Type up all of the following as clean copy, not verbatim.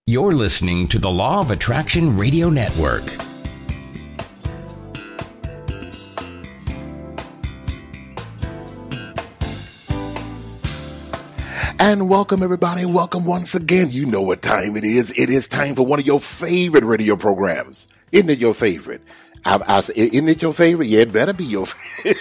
You're listening to the Law of Attraction Radio Network. And welcome, everybody. Welcome once again. You know what time it is. It is time for one of your favorite radio programs. Isn't it your favorite? Isn't it your favorite? Yeah, it better be your favorite.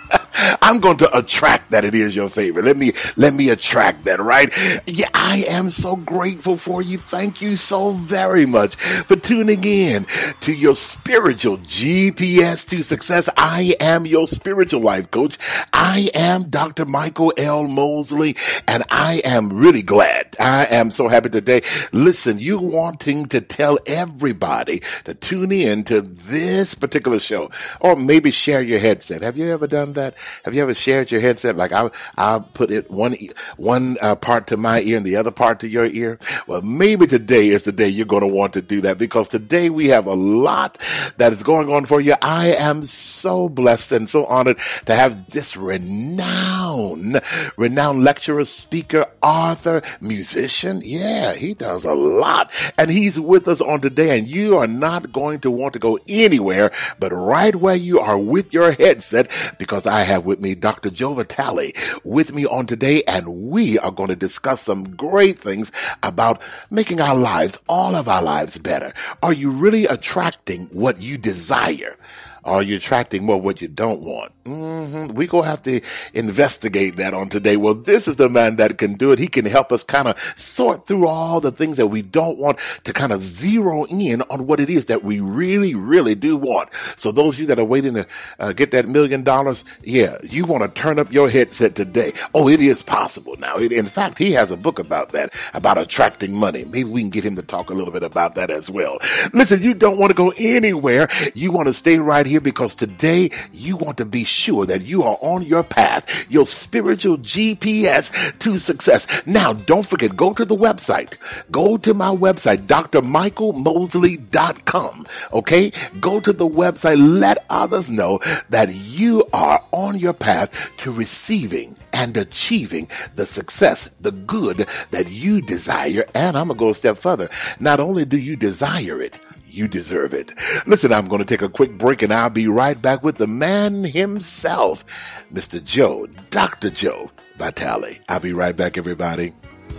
I'm going to attract that it is your favorite. Let me attract that, right? Yeah, I am so grateful for you. Thank you so very much for tuning in to your spiritual GPS to success. I am your spiritual life coach. I am Dr. Michael L. Mosley, and I am really glad. I am so happy today. Listen, you wanting to tell everybody to tune in to this particular show, or maybe share your headset. Have you ever done that? Have you ever shared your headset? Like I'll put it one part to my ear and the other part to your ear. Well, maybe today is the day you're going to want to do that, because today we have a lot that is going on for you. I am so blessed and so honored to have this renowned lecturer, speaker, author, musician. Yeah, he does a lot, and he's with us on today, and you are not going to want to go anywhere but right where you are with your headset, because I have with me Dr. Joe Vitale with me on today, and we are going to discuss some great things about making our lives, all of our lives, better. Are you really attracting what you desire? Are you attracting more what you don't want? We're going to have to investigate that on today. Well, this is the man that can do it. He can help us kind of sort through all the things that we don't want to kind of zero in on what it is that we really, really do want. So those of you that are waiting to get that $1 million, yeah, you want to turn up your headset today. Oh, it is possible now. In fact, he has a book about that, about attracting money. Maybe we can get him to talk a little bit about that as well. Listen, you don't want to go anywhere. You want to stay right here, because today you want to be sure that you are on your path, your spiritual GPS to success. Now, don't forget, go to the website. Go to my website, drmichaelmosley.com. Okay? Go to the website. Let others know that you are on your path to receiving and achieving the success, the good that you desire. And I'm going to go a step further. Not only do you desire it, you deserve it. Listen, I'm going to take a quick break, and I'll be right back with the man himself, Mr. Joe, Dr. Joe Vitale. I'll be right back, everybody.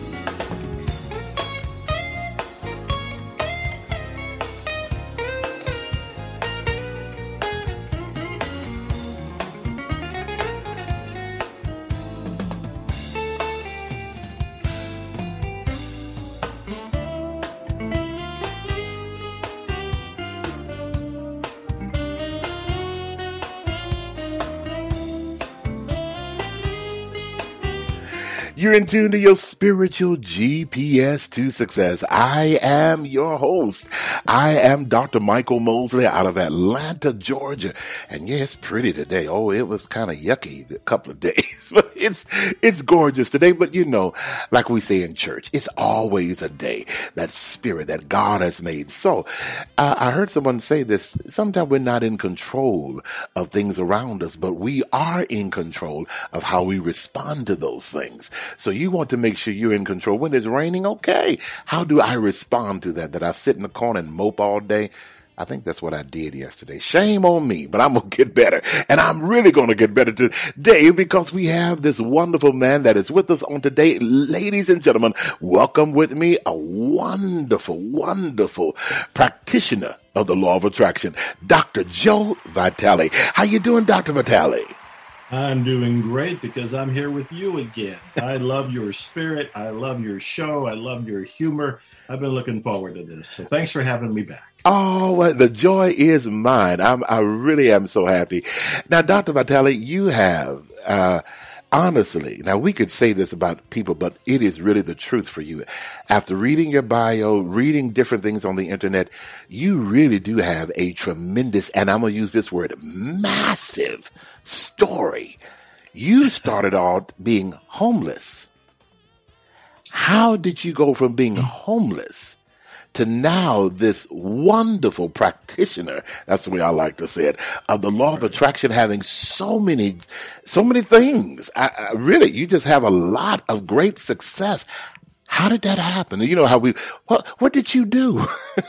You're in tune to your spiritual GPS to success. I am your host. I am Dr. Michael Mosley out of Atlanta, Georgia. And yeah, it's pretty today. Oh, it was kind of yucky a couple of days, but it's gorgeous today. But you know, like we say in church, it's always a day, that spirit that God has made. So I heard someone say this. Sometimes we're not in control of things around us, but we are in control of how we respond to those things. So you want to make sure you're in control. When it's raining, okay, how do I respond to that? That I sit in the corner and mope all day? I think that's what I did yesterday. Shame on me, but I'm going to get better. And I'm really going to get better today, because we have this wonderful man that is with us on today. Ladies and gentlemen, welcome with me a wonderful, wonderful practitioner of the law of attraction, Dr. Joe Vitale. How you doing, Dr. Vitale? I'm doing great, because I'm here with you again. I love your spirit. I love your show. I love your humor. I've been looking forward to this. So thanks for having me back. Oh, well, the joy is mine. I really am so happy. Now, Dr. Vitale, you have, honestly, now we could say this about people, but it is really the truth for you. After reading your bio, reading different things on the internet, you really do have a tremendous, and I'm going to use this word, massive story. You started out being homeless. How did you go from being homeless to now this wonderful practitioner, that's the way I like to say it, of the law of attraction, having so many things? Really, you just have a lot of great success. How did that happen? You know how what did you do?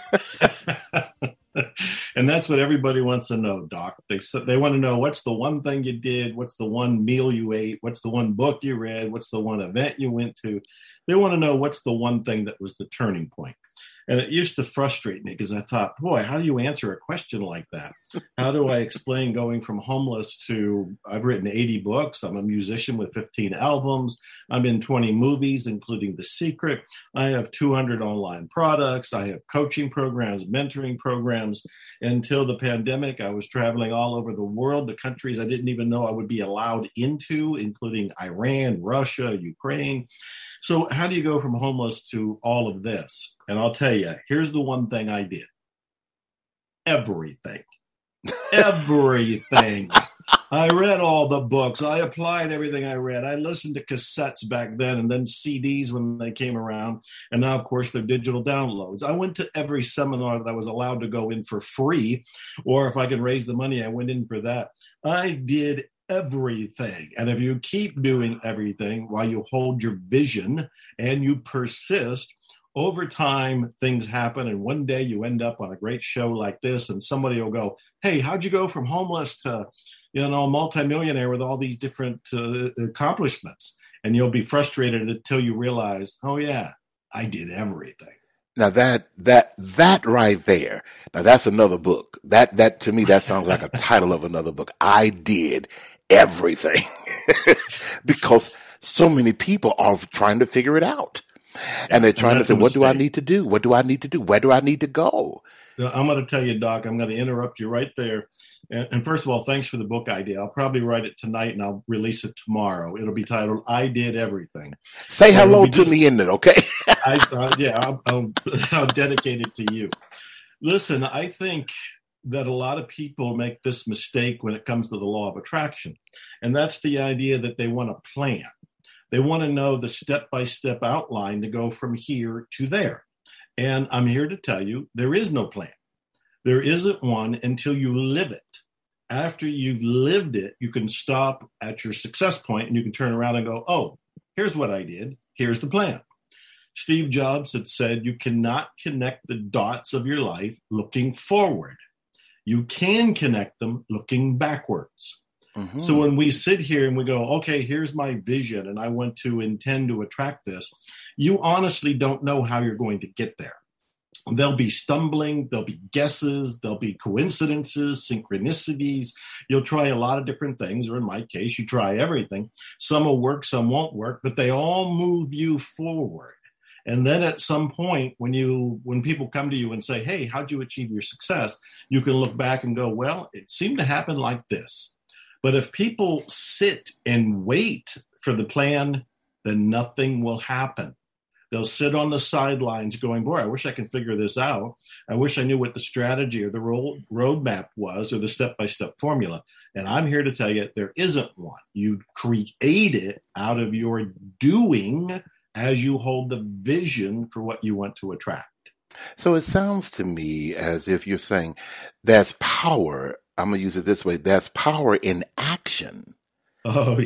And that's what everybody wants to know, Doc. They want to know, what's the one thing you did? What's the one meal you ate? What's the one book you read? What's the one event you went to? They want to know what's the one thing that was the turning point. And it used to frustrate me because I thought, boy, how do you answer a question like that? How do I explain going from homeless to, I've written 80 books. I'm a musician with 15 albums. I'm in 20 movies, including The Secret. I have 200 online products. I have coaching programs, mentoring programs. Until the pandemic, I was traveling all over the world to countries I didn't even know I would be allowed into, including Iran, Russia, Ukraine. So how do you go from homeless to all of this? And I'll tell you, here's the one thing I did. Everything. Everything. I read all the books. I applied everything I read. I listened to cassettes back then and then CDs when they came around. And now, of course, they're digital downloads. I went to every seminar that I was allowed to go in for free, or if I could raise the money, I went in for that. I did everything. And if you keep doing everything while you hold your vision and you persist, over time, things happen. And one day you end up on a great show like this and somebody will go, hey, how'd you go from homeless to, multimillionaire with all these different accomplishments? And you'll be frustrated until you realize, oh yeah, I did everything. Now that right there, now that's another book. That to me, that sounds like a title of another book. I did everything. Because so many people are trying to figure it out. And they're trying to say, what do I need to do? What do I need to do? Where do I need to go? I'm going to tell you, Doc, I'm going to interrupt you right there. And first of all, thanks for the book idea. I'll probably write it tonight and I'll release it tomorrow. It'll be titled, I Did Everything. Say hello to me in it, okay? I'll dedicate it to you. Listen, I think that a lot of people make this mistake when it comes to the law of attraction. And that's the idea that they want a plan. They want to know the step-by-step outline to go from here to there. And I'm here to tell you, there is no plan. There isn't one until you live it. After you've lived it, you can stop at your success point and you can turn around and go, oh, here's what I did. Here's the plan. Steve Jobs had said, you cannot connect the dots of your life looking forward. You can connect them looking backwards. Mm-hmm. So when we sit here and we go, okay, here's my vision and I want to intend to attract this, you honestly don't know how you're going to get there. There'll be stumbling, there'll be guesses, there'll be coincidences, synchronicities. You'll try a lot of different things, or in my case, you try everything. Some will work, some won't work, but they all move you forward. And then at some point, when people come to you and say, hey, how'd you achieve your success? You can look back and go, well, it seemed to happen like this. But if people sit and wait for the plan, then nothing will happen. They'll sit on the sidelines going, boy, I wish I could figure this out. I wish I knew what the strategy or the roadmap was or the step-by-step formula. And I'm here to tell you there isn't one. You create it out of your doing as you hold the vision for what you want to attract. So it sounds to me as if you're saying there's power. I'm going to use it this way. There's power in action. Oh,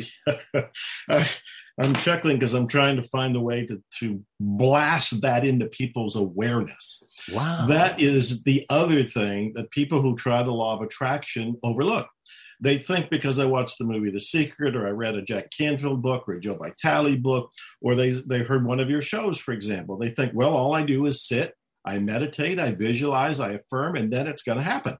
yeah. I'm chuckling because I'm trying to find a way to blast that into people's awareness. Wow. That is the other thing that people who try the law of attraction overlook. They think because I watched the movie The Secret, or I read a Jack Canfield book or a Joe Vitale book, or they heard one of your shows, for example. They think, well, all I do is sit, I meditate, I visualize, I affirm, and then it's going to happen.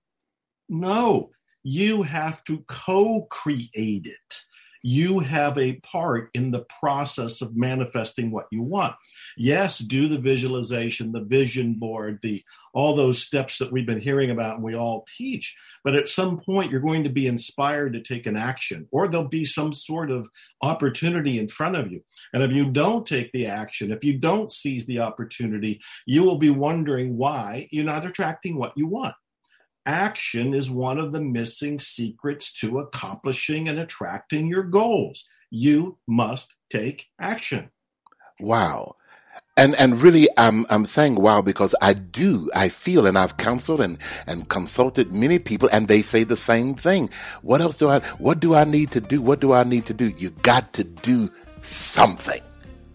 No, you have to co-create it. You have a part in the process of manifesting what you want. Yes, do the visualization, the vision board, all those steps that we've been hearing about and we all teach. But at some point, you're going to be inspired to take an action, or there'll be some sort of opportunity in front of you. And if you don't take the action, if you don't seize the opportunity, you will be wondering why you're not attracting what you want. Action is one of the missing secrets to accomplishing and attracting your goals. You must take action. Wow. And really, I'm saying wow because I feel, and I've counseled and consulted many people, and they say the same thing. What do I need to do? What do I need to do? You got to do something.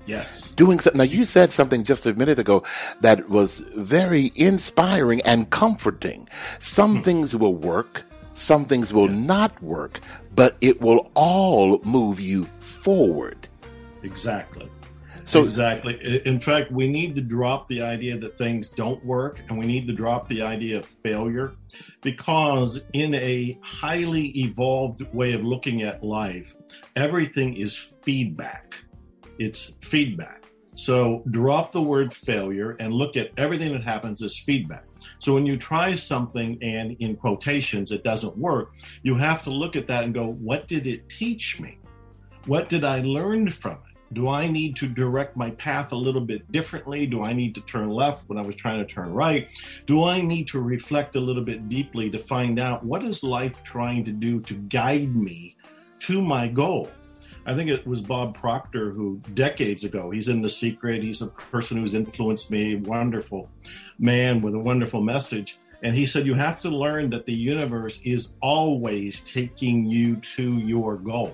Yes. Doing something. Now, you said something just a minute ago that was very inspiring and comforting. Some things will work, some things will not work, but it will all move you forward. Exactly. So exactly. In fact, we need to drop the idea that things don't work, and we need to drop the idea of failure, because in a highly evolved way of looking at life, everything is feedback. It's feedback. So drop the word failure and look at everything that happens as feedback. So when you try something and in quotations it doesn't work, you have to look at that and go, what did it teach me? What did I learn from it? Do I need to direct my path a little bit differently? Do I need to turn left when I was trying to turn right? Do I need to reflect a little bit deeply to find out what is life trying to do to guide me to my goal? I think it was Bob Proctor who decades ago, he's in The Secret, he's a person who's influenced me, wonderful man with a wonderful message. And he said, you have to learn that the universe is always taking you to your goal.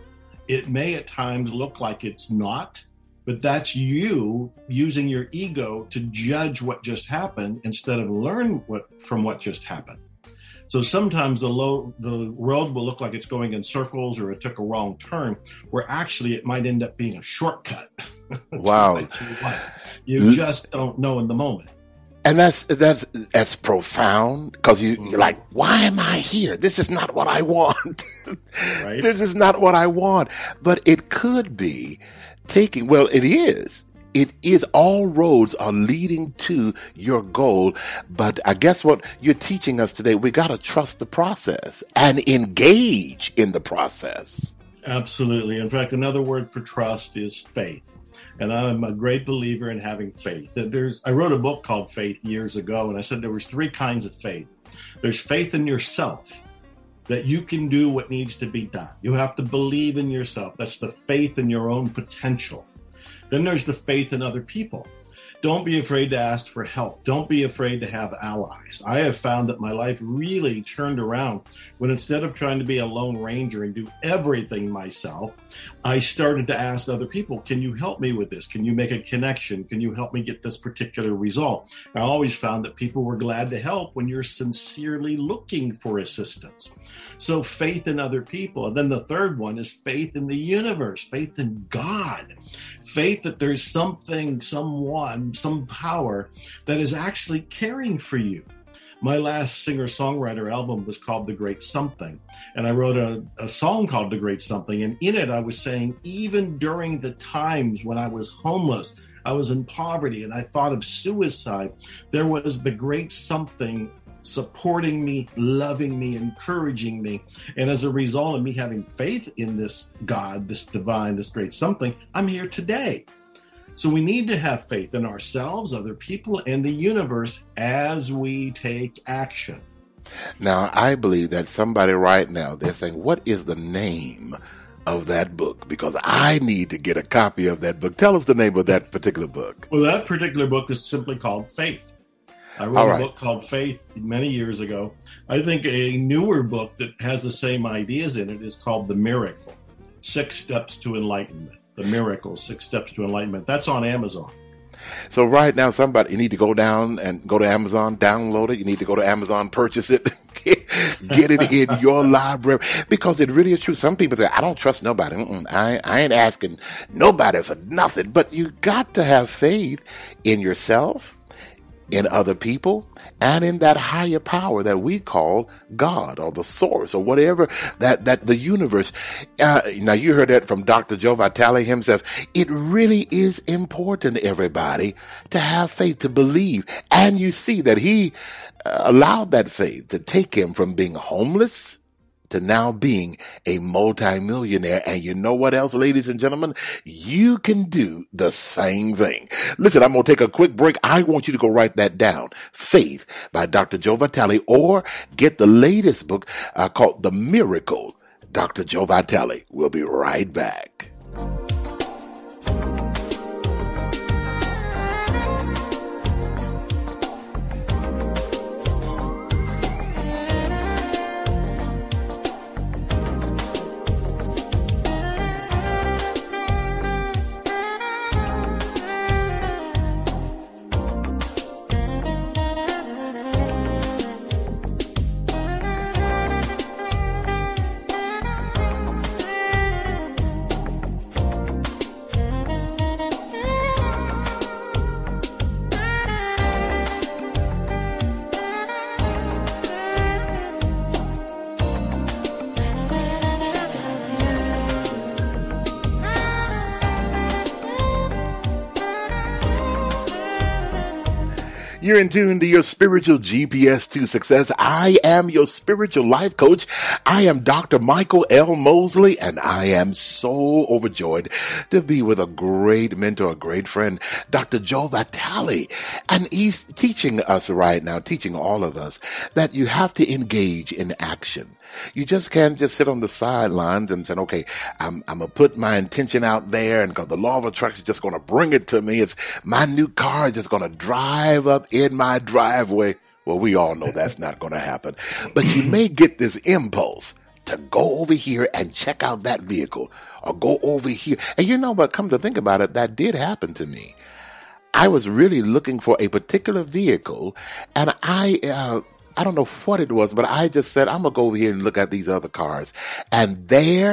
It may at times look like it's not, but that's you using your ego to judge what just happened instead of learn from what just happened. So sometimes the road will look like it's going in circles or it took a wrong turn, where actually it might end up being a shortcut. Wow. You just don't know in the moment. And that's profound, because you're like, why am I here? This is not what I want. Right? This is not what I want. But it could be it is. It is, all roads are leading to your goal. But I guess what you're teaching us today, we got to trust the process and engage in the process. Absolutely. In fact, another word for trust is faith. And I'm a great believer in having faith. I wrote a book called Faith years ago, and I said there was 3 kinds of faith. There's faith in yourself, that you can do what needs to be done. You have to believe in yourself. That's the faith in your own potential. Then there's the faith in other people. Don't be afraid to ask for help. Don't be afraid to have allies. I have found that my life really turned around when, instead of trying to be a lone ranger and do everything myself, I started to ask other people, can you help me with this? Can you make a connection? Can you help me get this particular result? I always found that people were glad to help when you're sincerely looking for assistance. So faith in other people. And then the third one is faith in the universe, faith in God, faith that there's something, someone, some power that is actually caring for you. My last singer-songwriter album was called The Great Something, and I wrote a song called The Great Something, and in it I was saying, even during the times when I was homeless, I was in poverty, and I thought of suicide, there was the great something supporting me, loving me, encouraging me. And as a result of me having faith in this God, this divine, this great something, I'm here today. So we need to have faith in ourselves, other people, and the universe as we take action. Now, I believe that somebody right now, they're saying, what is the name of that book? Because I need to get a copy of that book. Tell us the name of that particular book. Well, that particular book is simply called Faith. I wrote a book called Faith many years ago. I think a newer book that has the same ideas in it is called The Miracle, 6 Steps to Enlightenment. The Miracle, 6 Steps to Enlightenment. That's on Amazon. So right now, you need to go down and go to Amazon, download it. You need to go to Amazon, purchase it, get it in your library, because it really is true. Some people say, I don't trust nobody. I ain't asking nobody for nothing. But you got to have faith in yourself, in other people, and in that higher power that we call God, or the source, or whatever, that the universe. Now, you heard that from Dr. Joe Vitale himself. It really is important, everybody, to have faith, to believe. And you see that he allowed that faith to take him from being homeless to now being a multimillionaire. And you know what else, ladies and gentlemen? You can do the same thing. Listen, I'm going to take a quick break. I want you to go write that down. Faith by Dr. Joe Vitale, or get the latest book called The Miracle, Dr. Joe Vitale. We'll be right back. You're in tune to your spiritual GPS to success. I am your spiritual life coach. I am Dr. Michael L. Mosley, and I am so overjoyed to be with a great mentor, a great friend, Dr. Joe Vitale. And he's teaching us right now, teaching all of us, that you have to engage in action. You just can't just sit on the sidelines and say, okay, I'm going to put my intention out there, and because the law of attraction is just going to bring it to me. It's my new car just going to drive up in my driveway. Well, we all know that's not going to happen. But you may get this impulse to go over here and check out that vehicle, or go over here. And you know what? Come to think about it, that did happen to me. I was really looking for a particular vehicle, and I don't know what it was, but I just said, I'm going to go over here and look at these other cars. And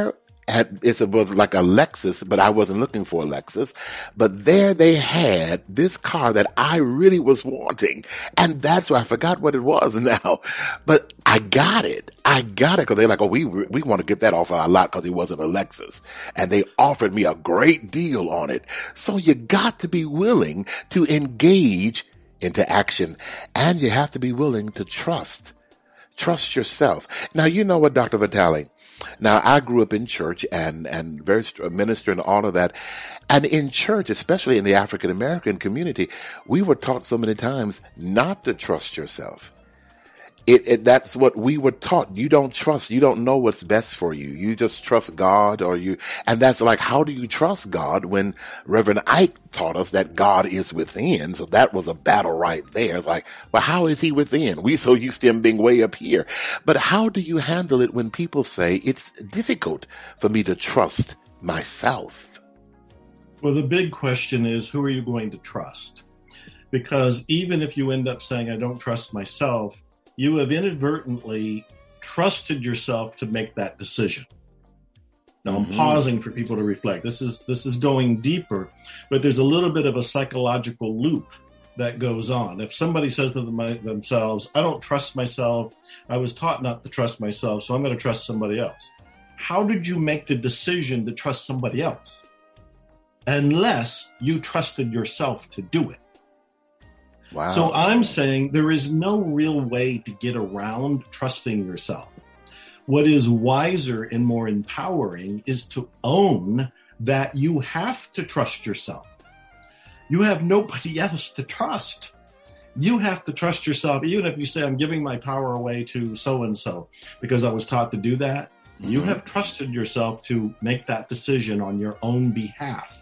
it was like a Lexus, but I wasn't looking for a Lexus. But there they had this car that I really was wanting. And that's why I forgot what it was now. But I got it because they're like, oh, we want to get that off our lot because it wasn't a Lexus. And they offered me a great deal on it. So you got to be willing to engage into action, and you have to be willing to trust yourself. Now, you know what, Dr. Vitale? Now, I grew up in church and very minister and all of that. And in church, especially in the African American community, we were taught so many times not to trust yourself. That's what we were taught. You don't trust. You don't know what's best for you. You just trust God, and that's like, how do you trust God when Reverend Ike taught us that God is within? So that was a battle right there. It's like, well, how is he within? We so used to him being way up here. But how do you handle it when people say it's difficult for me to trust myself? Well, the big question is, who are you going to trust? Because even if you end up saying, I don't trust myself, you have inadvertently trusted yourself to make that decision. Now, I'm pausing for people to reflect. This is going deeper, but there's a little bit of a psychological loop that goes on. If somebody says to themselves, I don't trust myself, I was taught not to trust myself, so I'm going to trust somebody else. How did you make the decision to trust somebody else? Unless you trusted yourself to do it. Wow. So I'm saying there is no real way to get around trusting yourself. What is wiser and more empowering is to own that you have to trust yourself. You have nobody else to trust. You have to trust yourself. Even if you say, I'm giving my power away to so-and-so because I was taught to do that, you have trusted yourself to make that decision on your own behalf.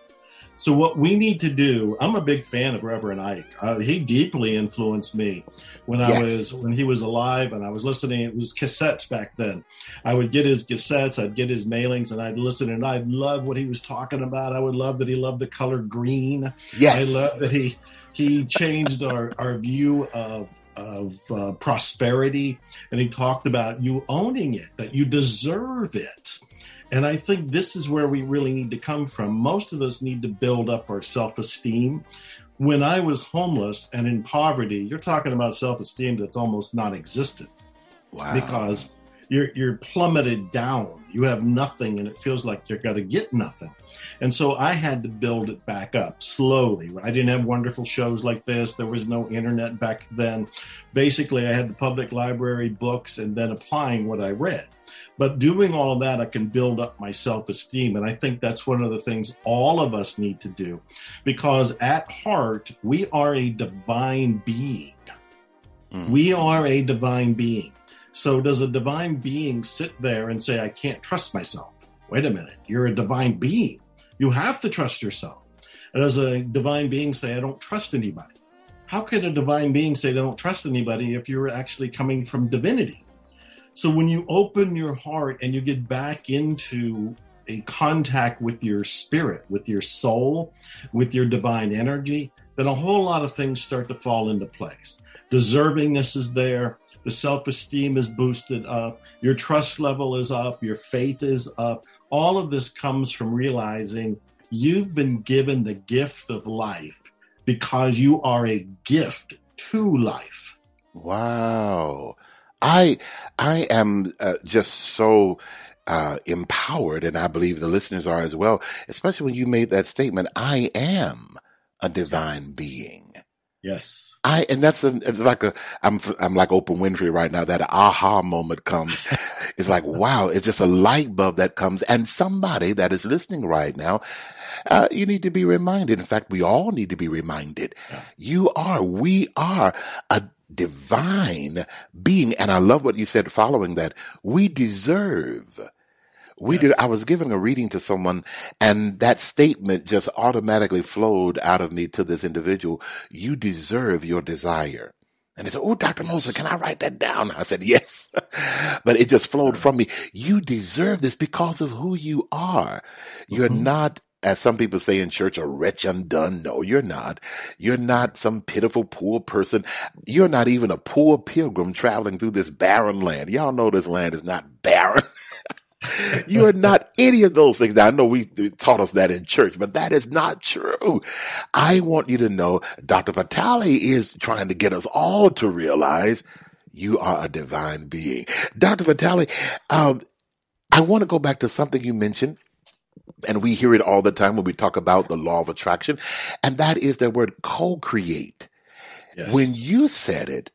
So what we need to do, I'm a big fan of Reverend Ike. He deeply influenced me when he was alive, and I was listening. It was cassettes back then. I would get his cassettes, I'd get his mailings, and I'd listen, and I'd love what he was talking about. I would love that he loved the color green. Yes. I love that he changed our view of prosperity, and he talked about you owning it, that you deserve it. And I think this is where we really need to come from. Most of us need to build up our self-esteem. When I was homeless and in poverty, you're talking about self-esteem that's almost non-existent. Wow. Because you're plummeted down. You have nothing, and it feels like you're going to get nothing. And so I had to build it back up slowly. I didn't have wonderful shows like this. There was no internet back then. Basically, I had the public library books and then applying what I read. But doing all of that, I can build up my self-esteem. And I think that's one of the things all of us need to do. Because at heart, we are a divine being. We are a divine being. So does a divine being sit there and say, I can't trust myself? Wait a minute. You're a divine being. You have to trust yourself. And does a divine being say, I don't trust anybody? How could a divine being say they don't trust anybody if you're actually coming from divinity? So when you open your heart and you get back into a contact with your spirit, with your soul, with your divine energy, then a whole lot of things start to fall into place. Deservingness is there. The self-esteem is boosted up. Your trust level is up. Your faith is up. All of this comes from realizing you've been given the gift of life because you are a gift to life. Wow. I am just so empowered, and I believe the listeners are as well, especially when you made that statement, I am a divine being. Yes. And that's it's like I'm like Oprah Winfrey right now. That aha moment comes. It's like, wow, it's just a light bulb that comes. And somebody that is listening right now, you need to be reminded. In fact, we all need to be reminded. Yeah. We are a divine being. And I love what you said following that. We deserve. I was giving a reading to someone, and that statement just automatically flowed out of me to this individual. You deserve your desire. And they said, oh, Dr. Moses, can I write that down? I said, yes. But it just flowed from me. You deserve this because of who you are. You're not, as some people say in church, a wretch undone. No, you're not. You're not some pitiful, poor person. You're not even a poor pilgrim traveling through this barren land. Y'all know this land is not barren. You are not any of those things. Now, I know we taught us that in church, but that is not true. I want you to know Dr. Vitale is trying to get us all to realize you are a divine being. Dr. Vitale, I want to go back to something you mentioned, and we hear it all the time when we talk about the law of attraction, and that is the word co-create. Yes. When you said it,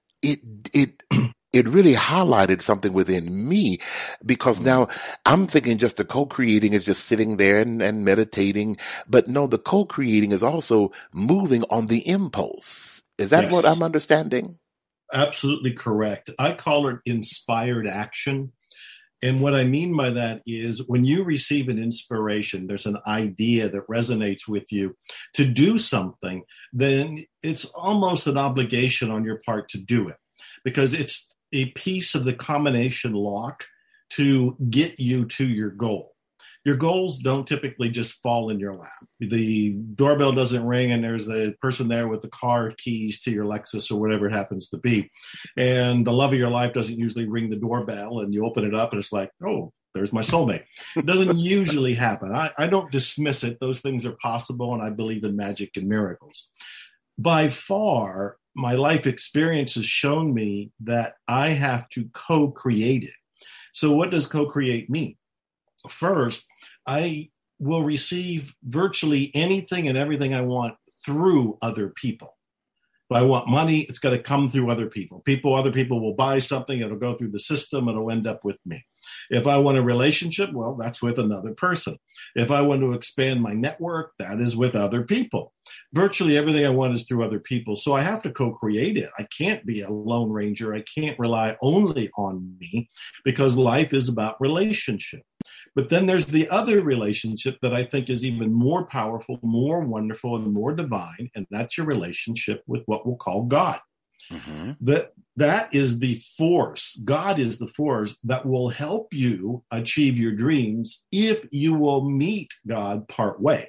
it really highlighted something within me, because now I'm thinking just the co-creating is just sitting there and meditating. But no, the co-creating is also moving on the impulse. Is that what I'm understanding? Absolutely correct. I call it inspired action. And what I mean by that is when you receive an inspiration, there's an idea that resonates with you to do something, then it's almost an obligation on your part to do it, because it's a piece of the combination lock to get you to your goal. Your goals don't typically just fall in your lap. The doorbell doesn't ring and there's a person there with the car keys to your Lexus or whatever it happens to be. And the love of your life doesn't usually ring the doorbell and you open it up and it's like, oh, there's my soulmate. It doesn't usually happen. I don't dismiss it. Those things are possible, and I believe in magic and miracles. By far, my life experience has shown me that I have to co-create it. So what does co-create mean? First, I will receive virtually anything and everything I want through other people. If I want money, it's got to come through other people. Other people will buy something, it'll go through the system, it'll end up with me. If I want a relationship, well, that's with another person. If I want to expand my network, that is with other people. Virtually everything I want is through other people. So I have to co-create it. I can't be a lone ranger. I can't rely only on me, because life is about relationship. But then there's the other relationship that I think is even more powerful, more wonderful, and more divine, and that's your relationship with what we'll call God. Mm-hmm. That is the force. God is the force that will help you achieve your dreams if you will meet God part way.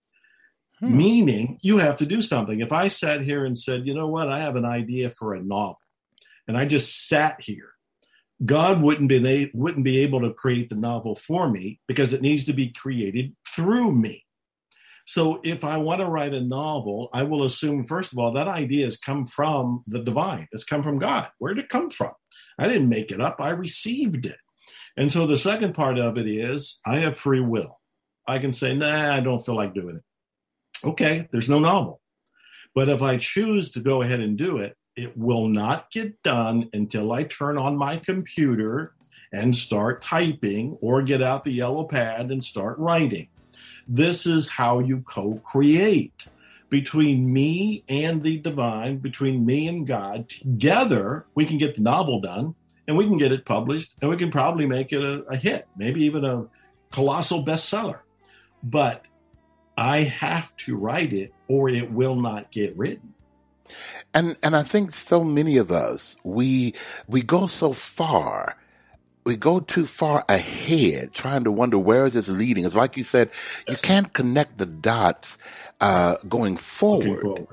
Meaning you have to do something. If I sat here and said, you know what, I have an idea for a novel, and I just sat here, God wouldn't be able to create the novel for me, because it needs to be created through me. So if I want to write a novel, I will assume, first of all, that idea has come from the divine. It's come from God. Where did it come from? I didn't make it up. I received it. And so the second part of it is I have free will. I can say, nah, I don't feel like doing it. Okay, there's no novel. But if I choose to go ahead and do it, it will not get done until I turn on my computer and start typing, or get out the yellow pad and start writing. This is how you co-create between me and the divine, between me and God. Together, we can get the novel done, and we can get it published, and we can probably make it a hit, maybe even a colossal bestseller. But I have to write it, or it will not get written. And I think so many of us, we go so far. We go too far ahead, trying to wonder where is this leading. It's like you said, you can't connect the dots going forward.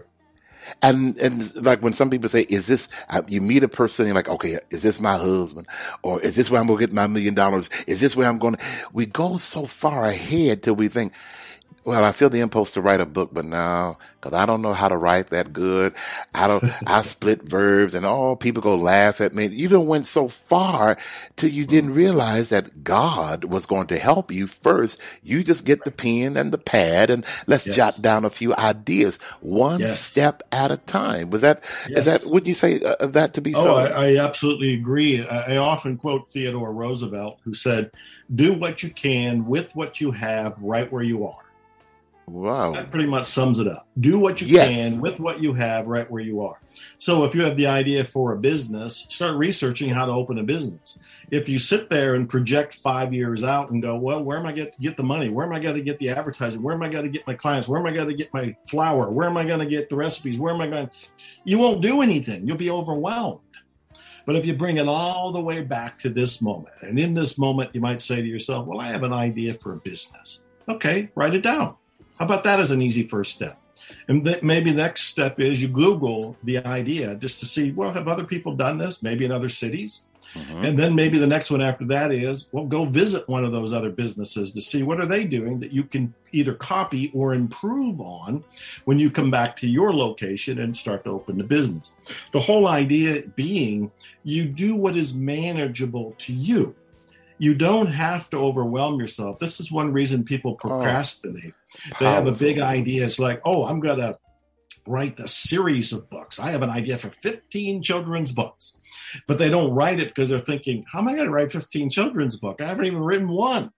And like when some people say, is this, you meet a person, you're like, okay, is this my husband? Or is this where I'm going to get my $1 million? Is this where I'm going to, we go so far ahead till we think, Well, I feel the impulse to write a book, but now, because I don't know how to write that good. I split verbs and all people go laugh at me. You done went so far till you didn't realize that God was going to help you first. You just get the pen and the pad and let's jot down a few ideas, one step at a time. Is that, would you say that to be so? Oh, I absolutely agree. I often quote Theodore Roosevelt, who said, do what you can with what you have right where you are. Wow. That pretty much sums it up. Do what you can with what you have right where you are. So if you have the idea for a business, start researching how to open a business. If you sit there and project 5 years out and go, well, where am I going to get the money? Where am I going to get the advertising? Where am I going to get my clients? Where am I going to get my flour? Where am I going to get the recipes? Where am I going? You won't do anything. You'll be overwhelmed. But if you bring it all the way back to this moment, and in this moment, you might say to yourself, well, I have an idea for a business. Okay, write it down. How about that as an easy first step? And maybe the next step is you Google the idea just to see, well, have other people done this? Maybe in other cities. Mm-hmm. And then maybe the next one after that is, well, go visit one of those other businesses to see what are they doing that you can either copy or improve on when you come back to your location and start to open the business. The whole idea being you do what is manageable to you. You don't have to overwhelm yourself. This is one reason people procrastinate. They have a big idea. It's like, oh, I'm going to write a series of books. I have an idea for 15 children's books. But they don't write it because they're thinking, how am I going to write 15 children's books? I haven't even written one.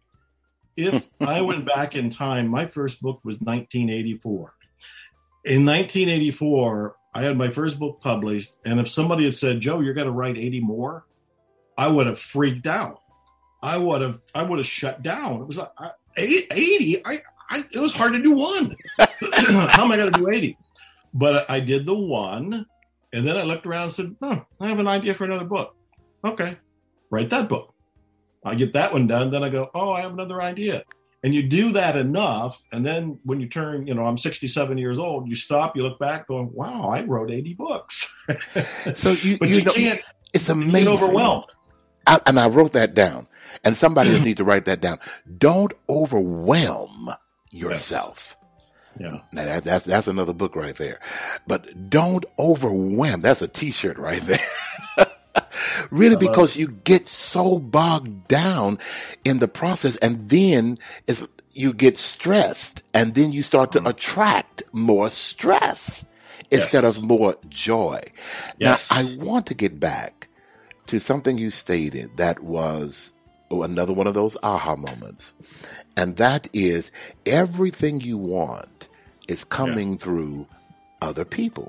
If I went back in time, my first book was 1984. In 1984, I had my first book published. And if somebody had said, Joe, you're going to write 80 more, I would have freaked out. I would have shut down. It was like 80. It was hard to do one. How am I going to do 80? But I did the one, and then I looked around and said, I have an idea for another book. Okay, write that book. I get that one done. Then I go, I have another idea. And you do that enough, and then when you turn, I'm 67 years old, you stop, you look back going, wow, I wrote 80 books. So you can't. It's amazing. You get overwhelmed. And I wrote that down. And somebody else needs to write that down. Don't overwhelm yourself. Yeah. Now that's another book right there. But don't overwhelm. That's a T-shirt right there. Really, because you get so bogged down in the process, and then you get stressed, and then you start to attract more stress instead of more joy. Yes. Now, I want to get back to something you stated that was another one of those aha moments. And that is everything you want is coming through other people.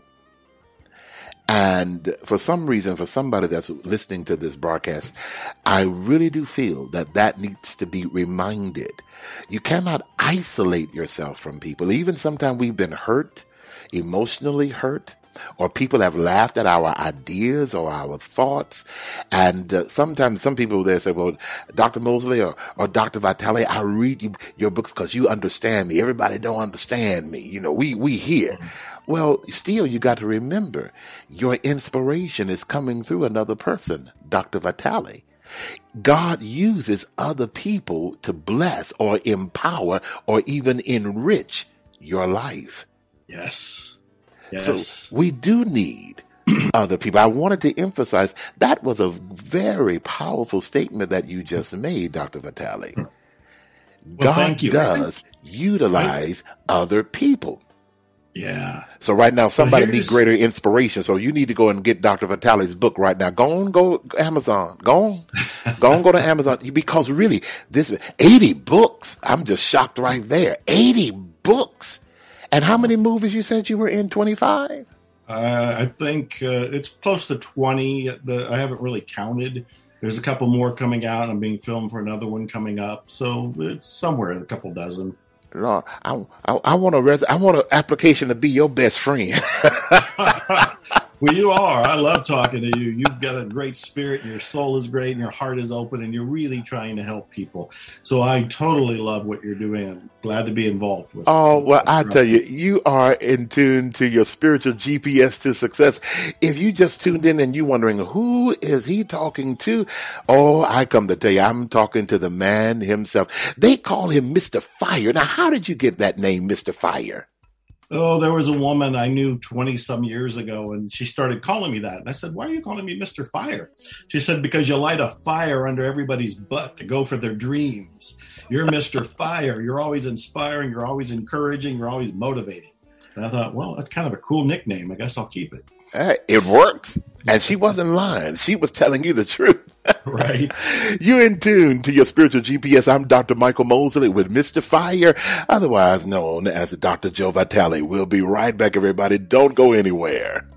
And for some reason, for somebody that's listening to this broadcast, I really do feel that needs to be reminded. You cannot isolate yourself from people. Even sometimes we've been hurt, emotionally hurt, or people have laughed at our ideas or our thoughts. And sometimes some people there say, well, Dr. Mosley or Dr. Vitale, I read your books because you understand me. Everybody don't understand me. We hear. Well, still, you got to remember, your inspiration is coming through another person, Dr. Vitale. God uses other people to bless or empower or even enrich your life. Yes. So we do need other people. I wanted to emphasize that was a very powerful statement that you just made, Dr. Vitale. God does utilize other people. Yeah. So right now, somebody needs greater inspiration. So you need to go and get Dr. Vitale's book right now. Go Amazon. Go to Amazon. Because really, this 80 books. I'm just shocked right there. 80 books. And how many movies you said you were in? 25? I think it's close to 20. I haven't really counted. There's a couple more coming out. I'm being filmed for another one coming up. So it's somewhere in a couple dozen. No, I want an application to be your best friend. Well, you are. I love talking to you. You've got a great spirit, and your soul is great, and your heart is open, and you're really trying to help people. So I totally love what you're doing. I'm glad to be involved with. Oh, well, I tell you, you are in tune to your spiritual GPS to success. If you just tuned in and you're wondering, who is he talking to? Oh, I come to tell you, I'm talking to the man himself. They call him Mr. Fire. Now, how did you get that name, Mr. Fire? Oh, there was a woman I knew 20 some years ago, and she started calling me that. And I said, why are you calling me Mr. Fire? She said, because you light a fire under everybody's butt to go for their dreams. You're Mr. Fire. You're always inspiring. You're always encouraging. You're always motivating. And I thought, well, that's kind of a cool nickname. I guess I'll keep it. It works. And she wasn't lying. She was telling you the truth. Right. You're in tune to your spiritual GPS. I'm Dr. Michael Mosley with Mr. Fire, otherwise known as Dr. Joe Vitale. We'll be right back, everybody. Don't go anywhere.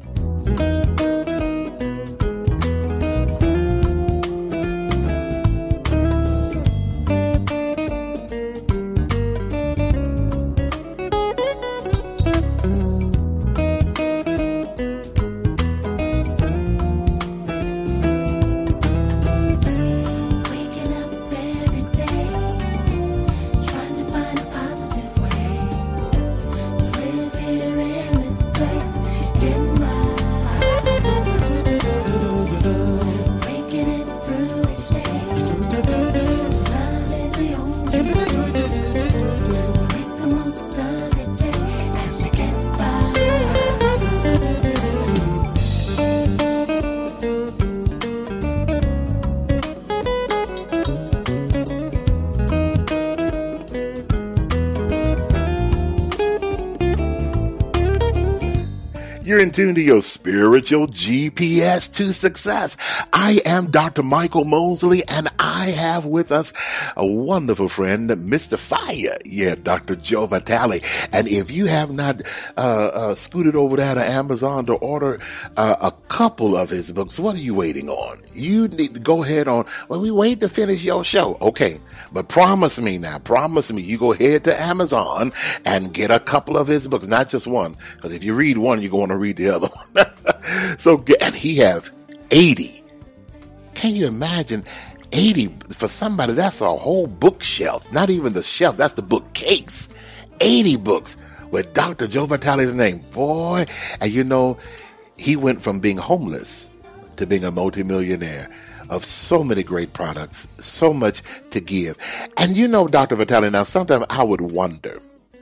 You're in tune to your spiritual GPS to success. I am Dr. Michael Mosley, and I have with us a wonderful friend, Mr. Fire. Yeah, Dr. Joe Vitale. And if you have not scooted over there to Amazon to order a couple of his books, what are you waiting on? You need to go ahead on, well, we wait to finish your show. Okay, but promise me you go ahead to Amazon and get a couple of his books, not just one, because if you read one, you're going to read the other one. And he have 80. Can you imagine 80 for somebody? That's a whole bookshelf. Not even the shelf. That's the bookcase. 80 books with Dr. Joe Vitale's name. Boy, and you know, he went from being homeless to being a multimillionaire of so many great products, so much to give. And you know, Dr. Vitale, now sometimes I would wonder,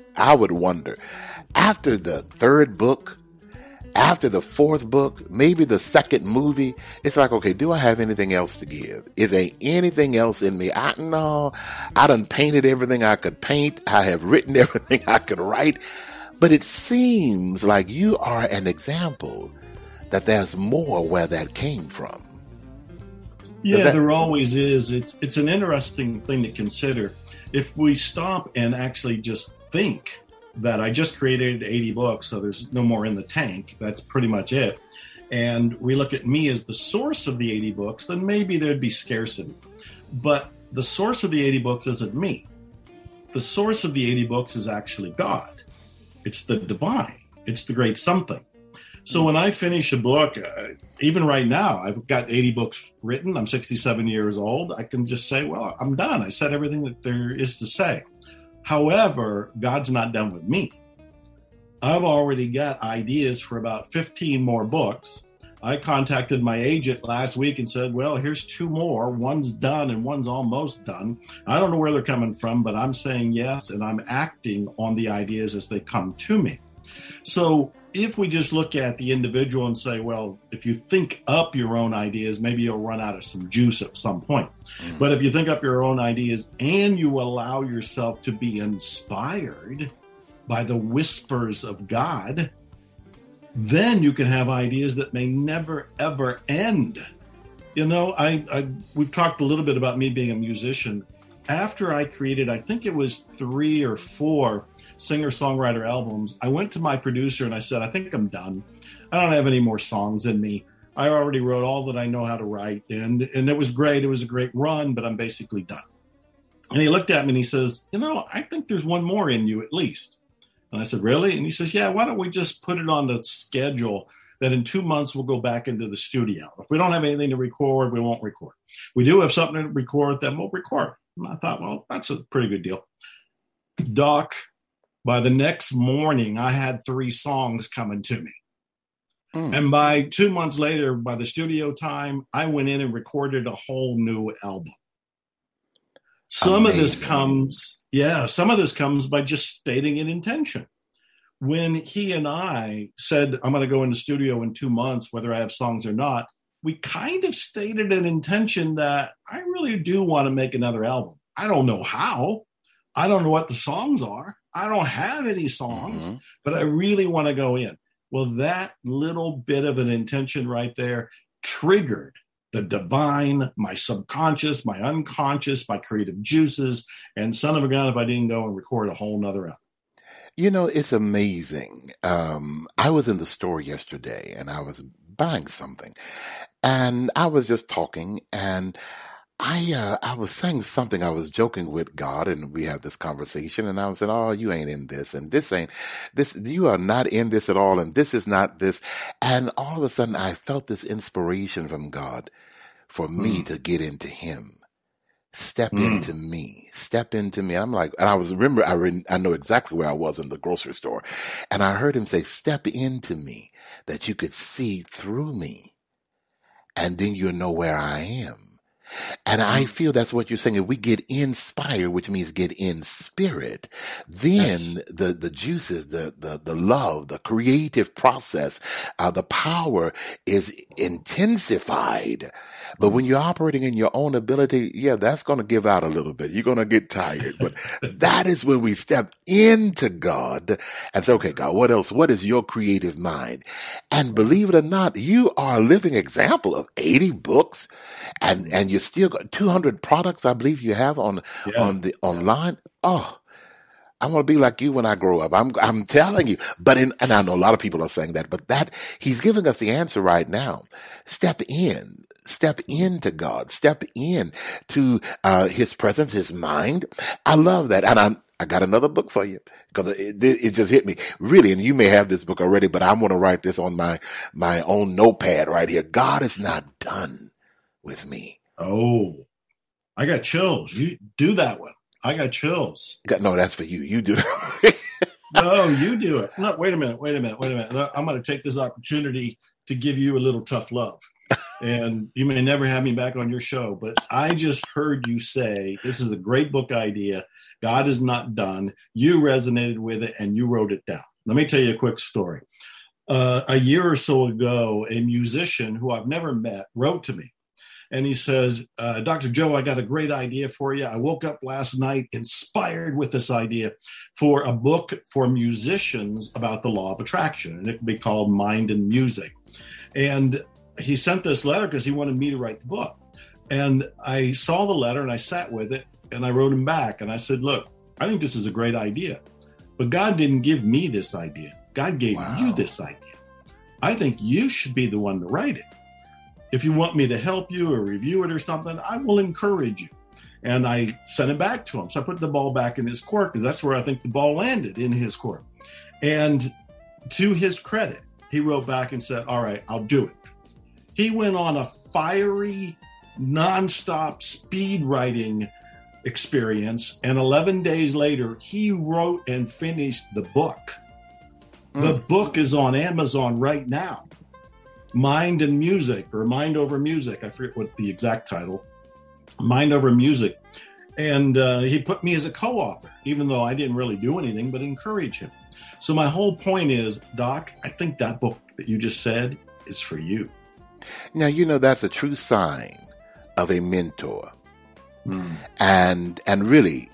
after the third book, after the fourth book, maybe the second movie, it's like, okay, do I have anything else to give? Is there anything else in me? I done painted everything I could paint. I have written everything I could write. But it seems like you are an example that there's more where that came from. Yeah, there always is. It's an interesting thing to consider. If we stop and actually just think that I just created 80 books, so there's no more in the tank. That's pretty much it. And we look at me as the source of the 80 books, then maybe there'd be scarcity. But the source of the 80 books isn't me. The source of the 80 books is actually God. It's the divine. It's the great something. So when I finish a book, even right now, I've got 80 books written. I'm 67 years old. I can just say, well, I'm done. I said everything that there is to say. However, God's not done with me. I've already got ideas for about 15 more books. I contacted my agent last week and said, well, here's 2 more. One's done and one's almost done. I don't know where they're coming from, but I'm saying yes, and I'm acting on the ideas as they come to me. So if we just look at the individual and say, well, if you think up your own ideas, maybe you'll run out of some juice at some point. Mm-hmm. But if you think up your own ideas and you allow yourself to be inspired by the whispers of God, then you can have ideas that may never, ever end. You know, we've talked a little bit about me being a musician. After I created, I think it was 3 or 4 singer-songwriter albums, I went to my producer and I said, I think I'm done. I don't have any more songs in me. I already wrote all that I know how to write. And it was great. It was a great run, but I'm basically done. And he looked at me and he says, you know, I think there's one more in you at least. And I said, really? And he says, yeah, why don't we just put it on the schedule that in 2 months we'll go back into the studio. If we don't have anything to record, we won't record. We do have something to record, then we'll record. And I thought, well, that's a pretty good deal. Doc, by the next morning, I had 3 songs coming to me. And by 2 months later, by the studio time, I went in and recorded a whole new album. Some of this comes by just stating an intention. When he and I said, I'm going to go in the studio in 2 months, whether I have songs or not, we kind of stated an intention that I really do want to make another album. I don't know how. I don't know what the songs are. I don't have any songs, but I really want to go in. Well, that little bit of an intention right there triggered the divine, my subconscious, my unconscious, my creative juices, and son of a gun if I didn't go and record a whole nother album. You know, it's amazing. I was in the store yesterday and I was buying something and I was just talking and I was saying something. I was joking with God and we had this conversation and I was saying, oh, you ain't in this and this ain't this. You are not in this at all. And this is not this. And all of a sudden I felt this inspiration from God for me to get into him. Step into me. I'm like, and I know exactly where I was in the grocery store. And I heard him say, step into me that you could see through me. And then you'll know where I am. And I feel that's what you're saying. If we get inspired, which means get in spirit, then the juices, the love, the creative process, the power is intensified. But when you're operating in your own ability, that's going to give out a little bit. You're going to get tired. But that is when we step into God and say, okay, God, what else? What is your creative mind? And believe it or not, you are a living example of 80 books and you still got 200 products, I believe you have on the online. Oh, I want to be like you when I grow up. I'm telling you. And I know a lot of people are saying that, but that he's giving us the answer right now. Step into God, step in to his presence, his mind. I love that. And I got another book for you because it just hit me really. And you may have this book already, but I'm going to write this on my own notepad right here. God is not done with me. Oh, I got chills. You do that one. I got chills. No, that's for you. You do. No, you do it. No, wait a minute. I'm going to take this opportunity to give you a little tough love. And you may never have me back on your show, but I just heard you say, this is a great book idea. God is not done. You resonated with it and you wrote it down. Let me tell you a quick story. A year or so ago, a musician who I've never met wrote to me. And he says, Dr. Joe, I got a great idea for you. I woke up last night inspired with this idea for a book for musicians about the law of attraction. And it could be called Mind and Music. And he sent this letter because he wanted me to write the book. And I saw the letter and I sat with it and I wrote him back. And I said, look, I think this is a great idea. But God didn't give me this idea. God gave you this idea. I think you should be the one to write it. If you want me to help you or review it or something, I will encourage you. And I sent it back to him. So I put the ball back in his court because that's where I think the ball landed, in his court. And to his credit, he wrote back and said, all right, I'll do it. He went on a fiery, nonstop speed writing experience. And 11 days later, he wrote and finished the book. The book is on Amazon right now. Mind and Music, or Mind Over Music. I forget what the exact title. Mind Over Music. And he put me as a co-author, even though I didn't really do anything but encourage him. So my whole point is, Doc, I think that book that you just said is for you. Now, that's a true sign of a mentor. And really,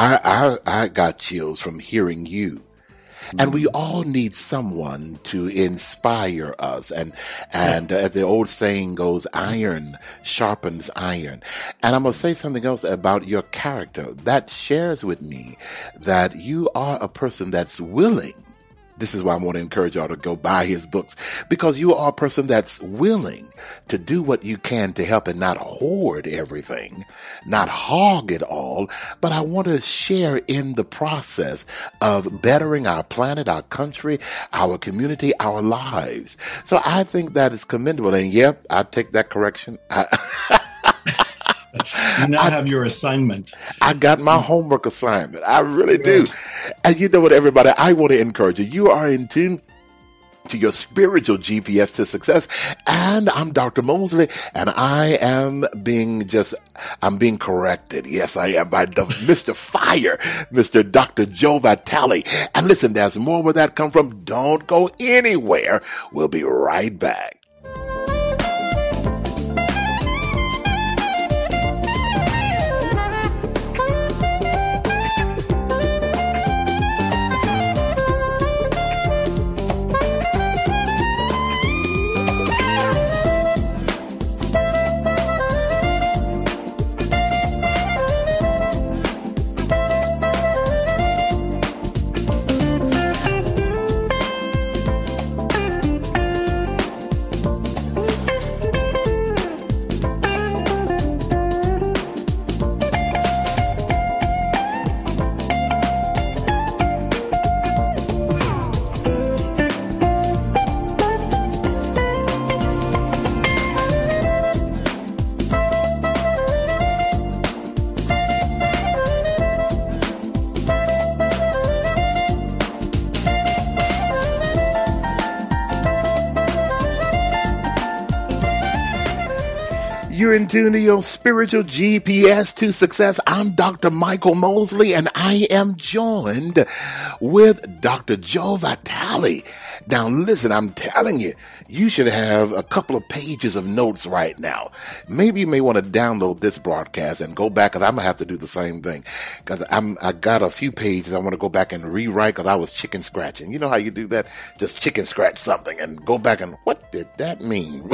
I got chills from hearing you. And we all need someone to inspire us. And as the old saying goes, iron sharpens iron. And I'm going to say something else about your character that shares with me that you are a person that's willing This is why I want to encourage y'all to go buy his books, because you are a person that's willing to do what you can to help and not hoard everything, not hog it all. But I want to share in the process of bettering our planet, our country, our community, our lives. So I think that is commendable. And yep, I take that correction. You now have your assignment. I got my homework assignment. I really do. And you know what, everybody, I want to encourage you. You are in tune to your spiritual GPS to success. And I'm Dr. Mosley, and I am being corrected. Yes, I am, by Mr. Fire, Mr. Dr. Joe Vitale. And listen, there's more where that come from. Don't go anywhere. We'll be right back. You're in tune to your spiritual GPS to success. I'm Dr. Michael Mosley, and I am joined with Dr. Joe Vitale. Now, listen, I'm telling you, you should have a couple of pages of notes right now. Maybe you may want to download this broadcast and go back, because I'm going to have to do the same thing, because I got a few pages I want to go back and rewrite, because I was chicken scratching. You know how you do that? Just chicken scratch something and go back and, what did that mean?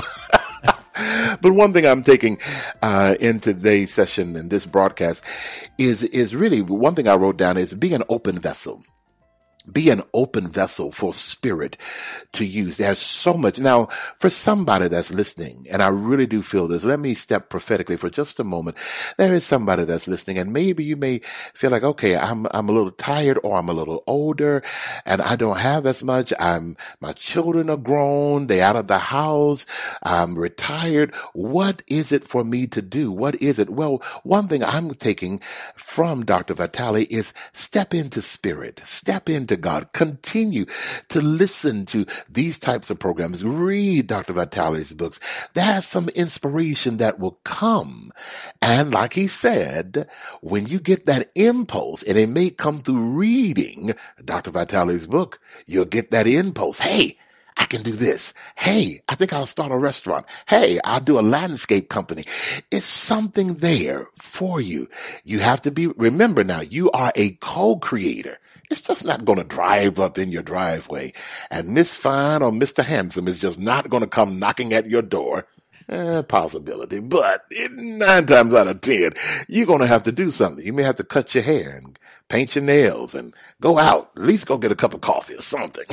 But one thing I'm taking in today's session and this broadcast is really, one thing I wrote down is be an open vessel. Be an open vessel for spirit to use. There's so much. Now, for somebody that's listening, and I really do feel this, let me step prophetically for just a moment. There is somebody that's listening, and maybe you may feel like, okay, I'm a little tired, or I'm a little older, and I don't have as much. My children are grown. They're out of the house. I'm retired. What is it for me to do? What is it? Well, one thing I'm taking from Dr. Vitale is step into spirit. Step into God. Continue to listen to these types of programs. Read Dr. Vitale's books. There's some inspiration that will come. And like he said, when you get that impulse, and it may come through reading Dr. Vitale's book, you'll get that impulse. Hey, I can do this. Hey, I think I'll start a restaurant. Hey, I'll do a landscape company. It's something there for you. You have to remember now, you are a co-creator. It's just not going to drive up in your driveway. And Miss Fine or Mr. Handsome is just not going to come knocking at your door. Possibility. But 9 times out of 10, you're going to have to do something. You may have to cut your hair and paint your nails and go out. At least go get a cup of coffee or something.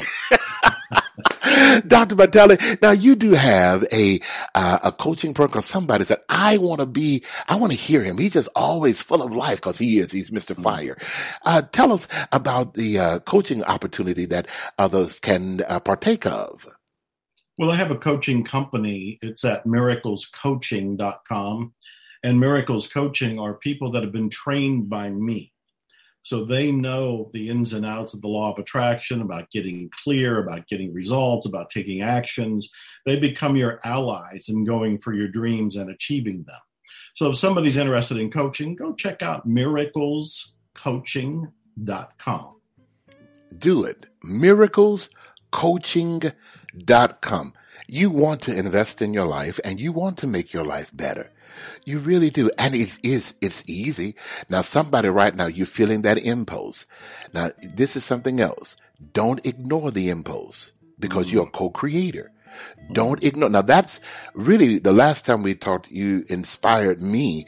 Dr. Vitale, now you do have a coaching program. Somebody said, I want to hear him. He's just always full of life, because he's Mr. Fire. Tell us about the coaching opportunity that others can partake of. Well, I have a coaching company. It's at miraclescoaching.com. And Miracles Coaching are people that have been trained by me. So they know the ins and outs of the law of attraction, about getting clear, about getting results, about taking actions. They become your allies in going for your dreams and achieving them. So if somebody's interested in coaching, go check out miraclescoaching.com. Do it. Miraclescoaching.com. You want to invest in your life, and you want to make your life better. You really do. And it's easy. Now, somebody right now, you're feeling that impulse. Now, this is something else. Don't ignore the impulse, because you're a co-creator. Don't ignore. Now, that's really the last time we talked, you inspired me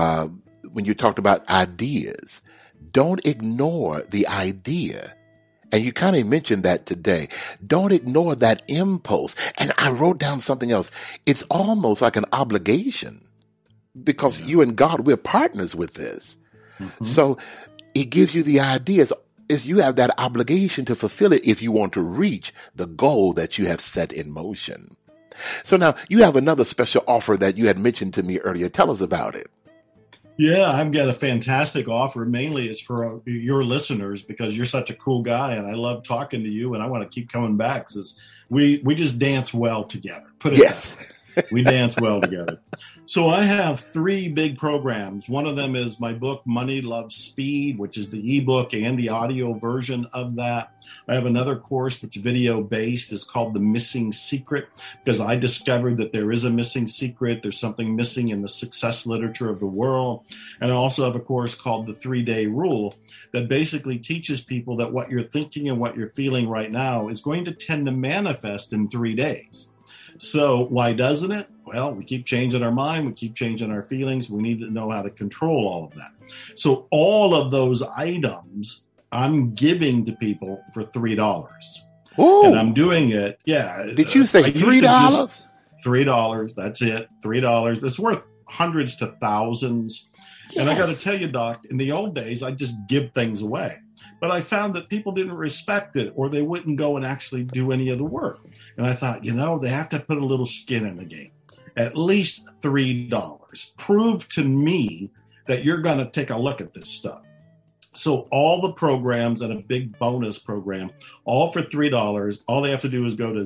when you talked about ideas. Don't ignore the idea And you kind of mentioned that today. Don't ignore that impulse. And I wrote down something else. It's almost like an obligation because you and God, we're partners with this. Mm-hmm. So it gives you the ideas. Is you have that obligation to fulfill it if you want to reach the goal that you have set in motion. So now you have another special offer that you had mentioned to me earlier. Tell us about it. Yeah, I've got a fantastic offer. Mainly it's for your listeners because you're such a cool guy and I love talking to you and I want to keep coming back because we just dance well together. Put it that way. We dance well together. So I have 3 big programs. One of them is my book, Money, Love, Speed, which is the ebook and the audio version of that. I have another course, which is video-based. It's called The Missing Secret, because I discovered that there is a missing secret. There's something missing in the success literature of the world. And I also have a course called The 3-Day Rule that basically teaches people that what you're thinking and what you're feeling right now is going to tend to manifest in 3 days. So why doesn't it? Well, we keep changing our mind. We keep changing our feelings. We need to know how to control all of that. So all of those items I'm giving to people for $3. Ooh. And I'm doing it. Yeah. Did you say $3? $3. That's it. $3. It's worth hundreds to thousands. Yes. And I got to tell you, Doc, in the old days, I just give things away. But I found that people didn't respect it or they wouldn't go and actually do any of the work. And I thought, they have to put a little skin in the game. At least $3. Prove to me that you're going to take a look at this stuff. So all the programs and a big bonus program, all for $3. All they have to do is go to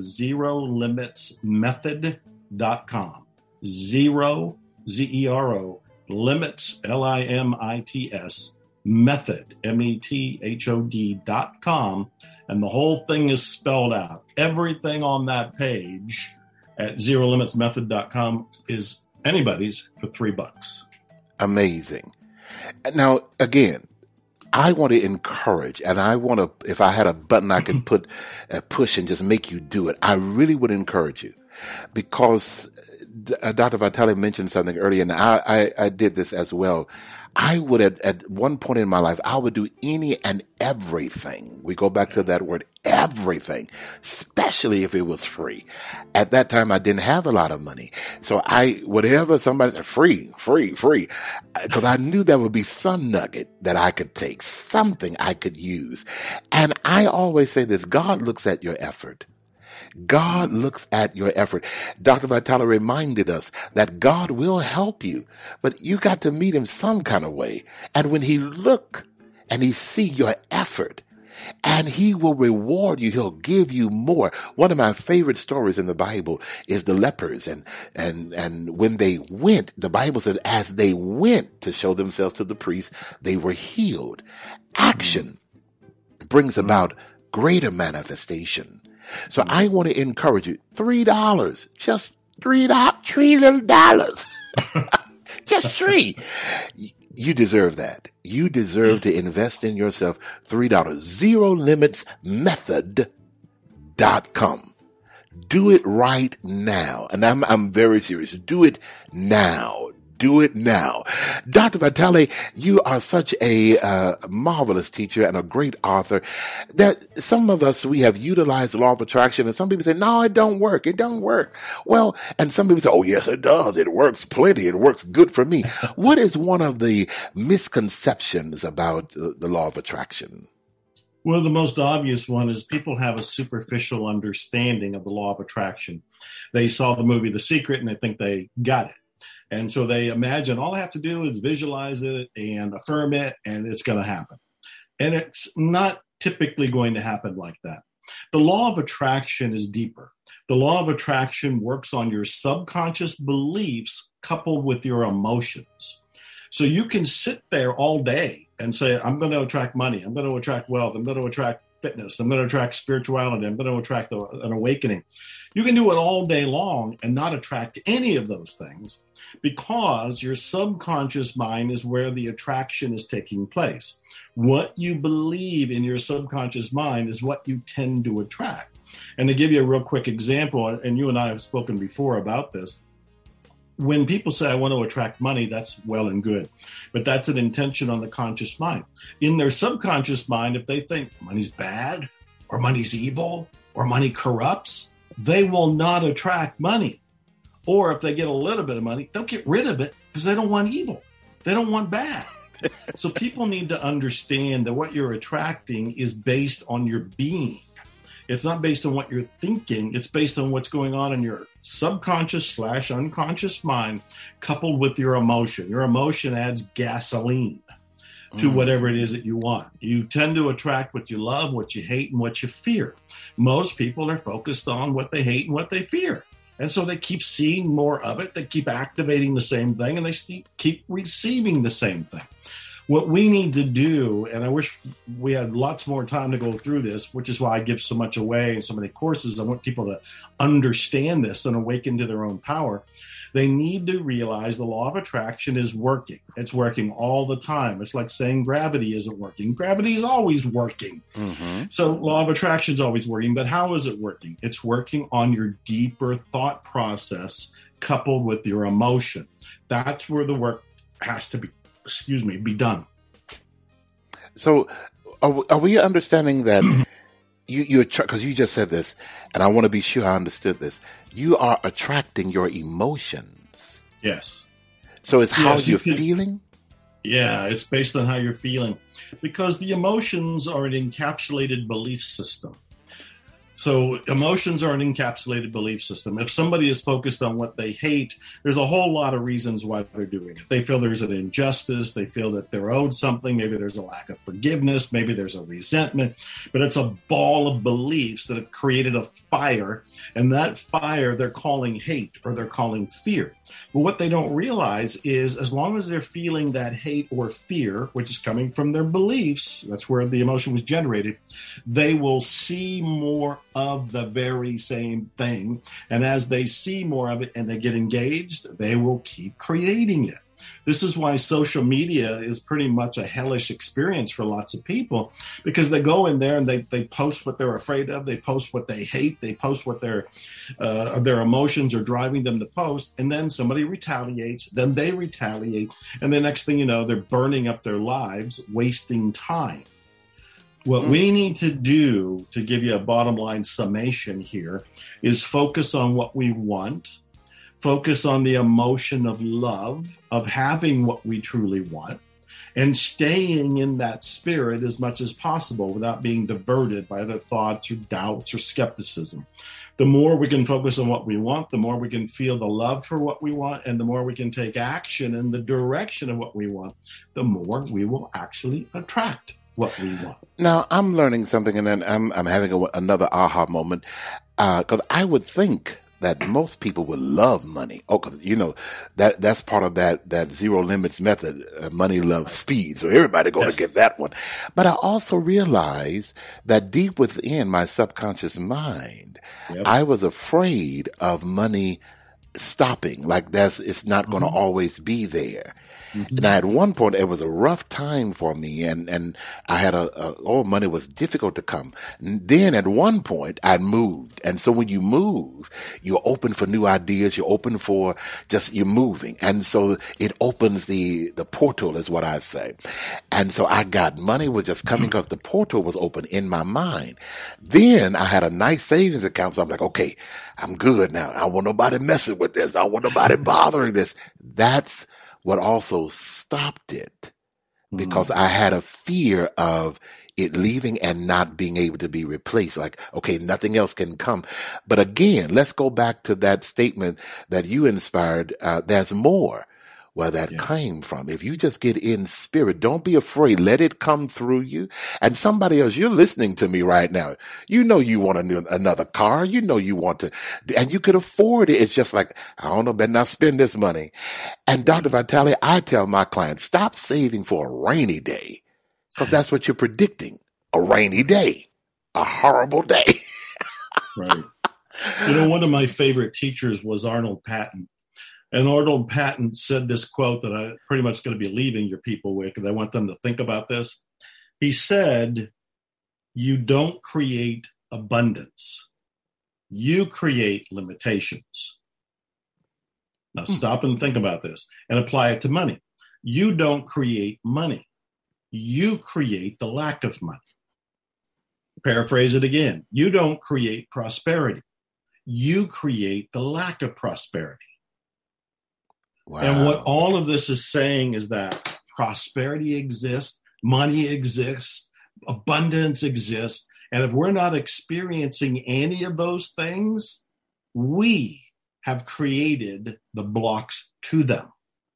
zerolimitsmethod.com. Zero, Z-E-R-O, limits, L-I-M-I-T-S, method, METHOD.com, and the whole thing is spelled out. Everything on that page at zerolimitsmethod.com is anybody's for $3. Amazing. Now, again, I want to encourage, and I want to, if I had a button I could put a push and just make you do it, I really would encourage you because Dr. Vitale mentioned something earlier, and I did this as well. I would, at one point in my life, I would do any and everything. We go back to that word, everything, especially if it was free. At that time, I didn't have a lot of money. So whatever somebody said, free, because I knew there would be some nugget that I could take, something I could use. And I always say this, God looks at your effort. God looks at your effort. Dr. Vitale reminded us that God will help you, but you got to meet him some kind of way. And when he look and he see your effort, and he will reward you, he'll give you more. One of my favorite stories in the Bible is the lepers. And when they went, the Bible says, as they went to show themselves to the priest, they were healed. Action brings about greater manifestation. So I want to encourage you, $3, just $3 little dollars, just $3. You deserve that. You deserve to invest in yourself $3. ZeroLimitsMethod.com. Do it right now. And I'm very serious. Do it now. Do it now. Dr. Vitale, you are such a marvelous teacher and a great author that some of us, we have utilized the law of attraction, and some people say, no, it don't work. It don't work. Well, and some people say, oh, yes, it does. It works plenty. It works good for me. What is one of the misconceptions about the law of attraction? Well, the most obvious one is people have a superficial understanding of the law of attraction. They saw the movie The Secret and they think they got it. And so they imagine all I have to do is visualize it and affirm it, and it's going to happen. And it's not typically going to happen like that. The law of attraction is deeper. The law of attraction works on your subconscious beliefs coupled with your emotions. So you can sit there all day and say, I'm going to attract money. I'm going to attract wealth. I'm going to attract fitness. I'm going to attract spirituality. I'm going to attract an awakening. You can do it all day long and not attract any of those things because your subconscious mind is where the attraction is taking place. What you believe in your subconscious mind is what you tend to attract. And to give you a real quick example, and you and I have spoken before about this, when people say, I want to attract money, that's well and good. But that's an intention on the conscious mind. In their subconscious mind, if they think money's bad, or money's evil or money corrupts, they will not attract money. Or if they get a little bit of money, they'll get rid of it because they don't want evil. They don't want bad. So people need to understand that what you're attracting is based on your being. It's not based on what you're thinking. It's based on what's going on in your subconscious / unconscious mind, coupled with your emotion. Your emotion adds gasoline to whatever it is that you want. You tend to attract what you love, what you hate, and what you fear. Most people are focused on what they hate and what they fear. And so they keep seeing more of it. They keep activating the same thing, and they keep receiving the same thing. What we need to do, and I wish we had lots more time to go through this, which is why I give so much away and so many courses. I want people to understand this and awaken to their own power. They need to realize the law of attraction is working. It's working all the time. It's like saying gravity isn't working. Gravity is always working. Mm-hmm. So law of attraction is always working. But how is it working? It's working on your deeper thought process coupled with your emotion. That's where the work has to be done. So are we understanding that you're, because you just said this, and I want to be sure I understood this, you are attracting your emotions. Yes. So it's how you're feeling? Yeah, it's based on how you're feeling, because the emotions are an encapsulated belief system. So emotions are an encapsulated belief system. If somebody is focused on what they hate, there's a whole lot of reasons why they're doing it. They feel there's an injustice. They feel that they're owed something. Maybe there's a lack of forgiveness. Maybe there's a resentment. But it's a ball of beliefs that have created a fire. And that fire they're calling hate, or they're calling fear. But what they don't realize is, as long as they're feeling that hate or fear, which is coming from their beliefs, that's where the emotion was generated, they will see more of the very same thing. And as they see more of it and they get engaged, they will keep creating it. This is why social media is pretty much a hellish experience for lots of people, because they go in there and they post what they're afraid of. They post what they hate. They post what their emotions are driving them to post. And then somebody retaliates. Then they retaliate. And the next thing you know, they're burning up their lives, wasting time. What we need to do, to give you a bottom line summation here, is focus on what we want, focus on the emotion of love, of having what we truly want, and staying in that spirit as much as possible without being diverted by other thoughts or doubts or skepticism. The more we can focus on what we want, the more we can feel the love for what we want, and the more we can take action in the direction of what we want, the more we will actually attract what we want. Now, I'm learning something, and then I'm having another aha moment, because I would think that most people would love money. Oh, because that's part of that zero limits method. Money loves speed, so everybody going to get that one. But I also realized that deep within my subconscious mind, I was afraid of money stopping. Like it's not going to always be there. Mm-hmm. And at one point, it was a rough time for me, and I had money was difficult to come. And then at one point, I moved. And so when you move, you're open for new ideas. You're open for you're moving. And so it opens the portal, is what I say. And so I got money was just coming because the portal was open in my mind. Then I had a nice savings account. So I'm like, okay, I'm good now. I don't want nobody messing with this. I don't want nobody bothering this. That's what also stopped it, because I had a fear of it leaving and not being able to be replaced. Like, okay, nothing else can come. But again, let's go back to that statement that you inspired. There's more where that came from. If you just get in spirit, don't be afraid. Let it come through you. And somebody else, you're listening to me right now. You know you want another car. You know you want to, and you could afford it. It's just like, I don't know, better not spend this money. And Dr. Vitale, I tell my clients, stop saving for a rainy day, because that's what you're predicting. A rainy day, a horrible day. Right. One of my favorite teachers was Arnold Patton. And Arnold Patton said this quote that I pretty much going to be leaving your people with, because I want them to think about this. He said, you don't create abundance. You create limitations. Now stop and think about this and apply it to money. You don't create money. You create the lack of money. Paraphrase it again. You don't create prosperity. You create the lack of prosperity. Wow. And what all of this is saying is that prosperity exists, money exists, abundance exists. And if we're not experiencing any of those things, we have created the blocks to them.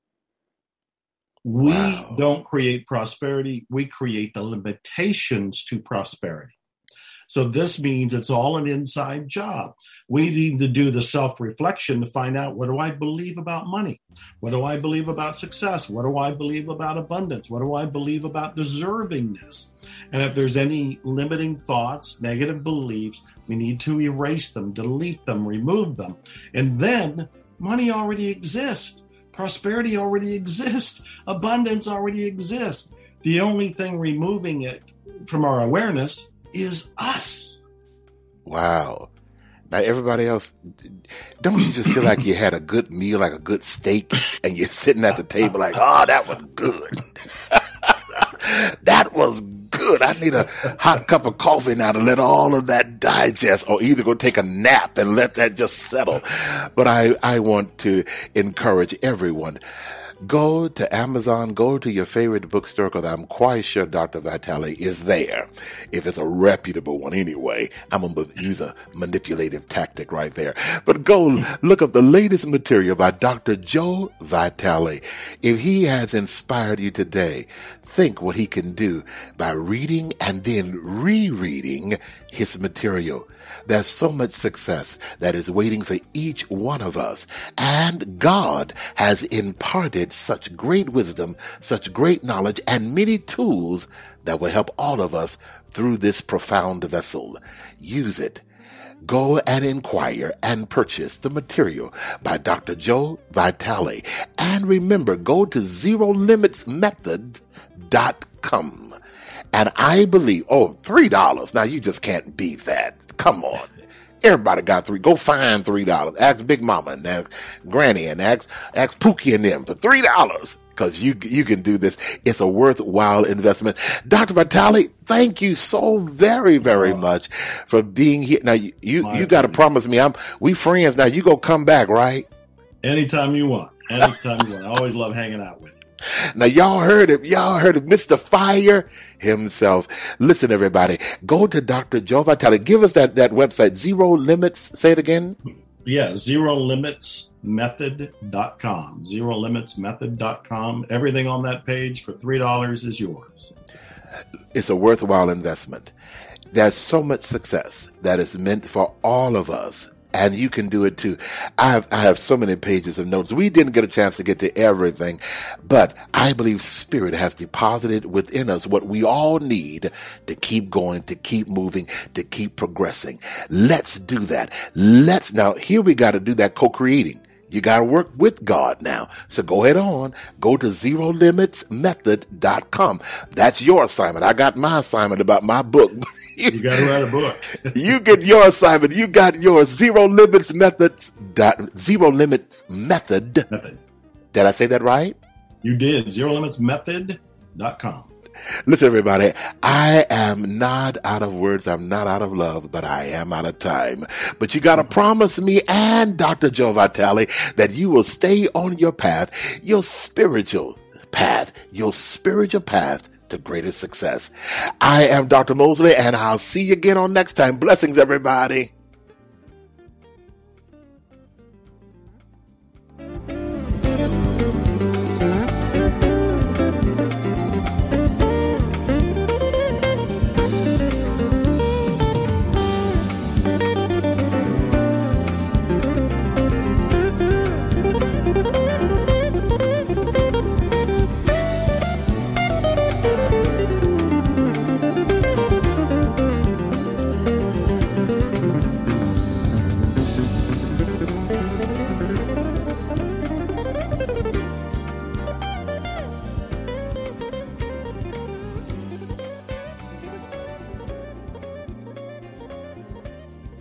We don't create prosperity. We create the limitations to prosperity. So this means it's all an inside job. We need to do the self-reflection to find out, what do I believe about money? What do I believe about success? What do I believe about abundance? What do I believe about deservingness? And if there's any limiting thoughts, negative beliefs, we need to erase them, delete them, remove them. And then money already exists. Prosperity already exists. Abundance already exists. The only thing removing it from our awareness is us. Wow. Now, everybody else, don't you just feel like you had a good meal, like a good steak, and you're sitting at the table like, oh, that was good. That was good. I need a hot cup of coffee now to let all of that digest, or either go take a nap and let that just settle. But I want to encourage everyone. Go to Amazon, go to your favorite bookstore, because I'm quite sure Dr. Vitale is there. If it's a reputable one anyway, I'm going to use a manipulative tactic right there. But go look up the latest material by Dr. Joe Vitale. If he has inspired you today, think what he can do by reading and then rereading his material. There's so much success that is waiting for each one of us. And God has imparted such great wisdom, such great knowledge, and many tools that will help all of us through this profound vessel. Use it. Go and inquire and purchase the material by Dr. Joe Vitale. And remember, go to ZeroLimitsMethod.com. And I believe, $3. Now you just can't beat that. Come on. Everybody got $3. Go find $3. Ask Big Mama and ask Granny and ask Pookie and them for $3. Because you can do this. It's a worthwhile investment. Dr. Vitale, thank you so very, very much for being here. Now you got to promise me we friends now. You go come back, right? Anytime you want. Anytime you want. I always love hanging out with you. Now y'all heard it. Y'all heard of Mr. Fire himself. Listen, everybody, go to Dr. Joe Vitale. Give us that website, Zero Limits. Say it again. Yeah, ZeroLimitsMethod.com. ZeroLimitsMethod.com. Everything on that page for $3 is yours. It's a worthwhile investment. There's so much success that is meant for all of us. And you can do it too. I have so many pages of notes. We didn't get a chance to get to everything, but I believe Spirit has deposited within us what we all need to keep going, to keep moving, to keep progressing. Let's do that. Now here we got to do that co-creating. You got to work with God now. So go ahead on. Go to ZeroLimitsMethod.com. That's your assignment. I got my assignment about my book. You got to write a book. You get your assignment. You got yours. Zero Limits Method. Did I say that right? You did. ZeroLimitsMethod.com. Listen, everybody, I am not out of words. I'm not out of love, but I am out of time. But you got to promise me and Dr. Joe Vitale that you will stay on your path, your spiritual path to greater success. I am Dr. Mosley, and I'll see you again on next time. Blessings, everybody.